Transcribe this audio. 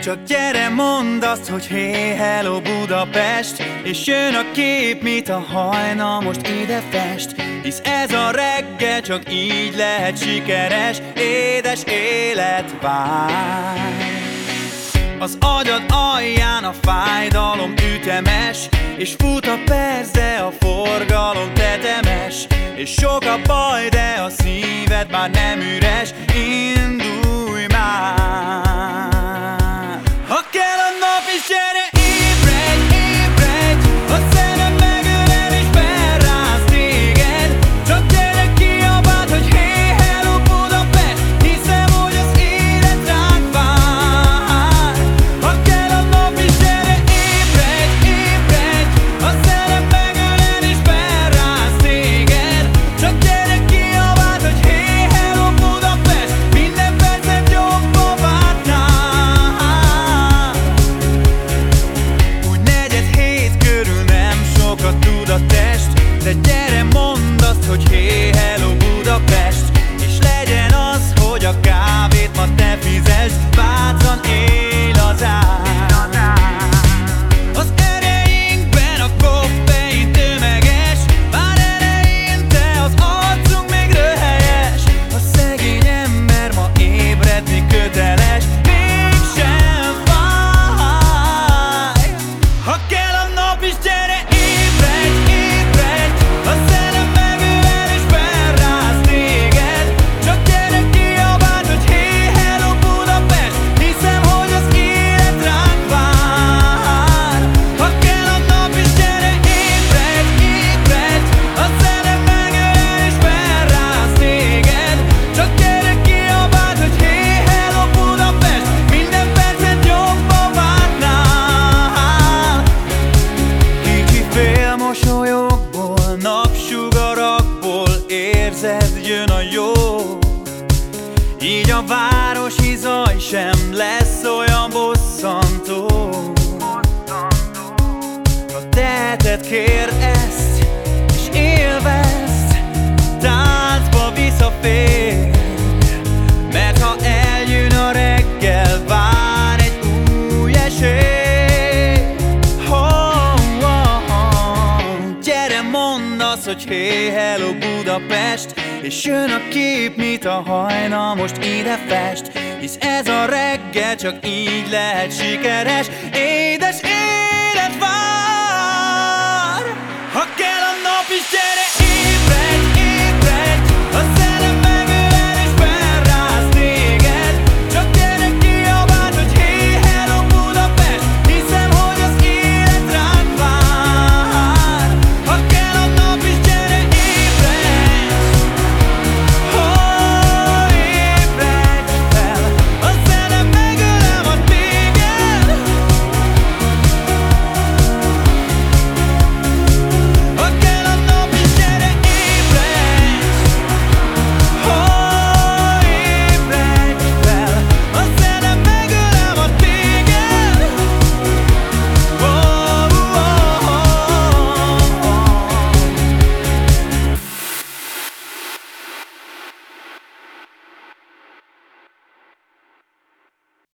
Csak gyere, mondd azt, hogy hey, hello Budapest, és jön a kép, mit a hajnal most ide fest. Hisz ez a reggel csak így lehet sikeres, édes élet vár. Az agyad alján a fájdalom ütemes, és fut a perc, de a forgalom tetemes. És sok a baj, de a szíved már nem üres, indulj már! Ha kell a nap is, gyere, ébredj, ébredj! A szemed megölel és felráz téged. Csak gyere, kiabáld, hogy hey, hello Budapest, hiszem, hogy az élet ránk vár. Ha kell a nap is, gyere, ébredj, ébredj! A szemed megölel és felráz téged. Csak gyere, kiabáld, hogy hey, hello Budapest, minden percet jobban vártnál. Sokat tud a test, de gyere, mondd azt, hogy hey, hello Budapest, és legyen az, hogy a kávét ma te fizesd, bátran él az ár. Az erejünkben a koffein tömeges, már eleinte az arcunk még röhelyes. A szegény ember ma ébredni köteles, mégsem fáj. Ha kell a nap is, gyere, jön a jó. Így a városi zaj sem lesz olyan bosszantó. Ha teheted, kérd ezt, és élvezd, táncba visszaférj. Mert ha eljön a reggel, vár egy új esély. Gyere, mondd azt, hogy hey, hello Budapest, és jön a kép, mit a hajnal most ide fest. Hisz ez a reggel csak így lehet sikeres, édes élet vár. Ha kell a nap is, gyere!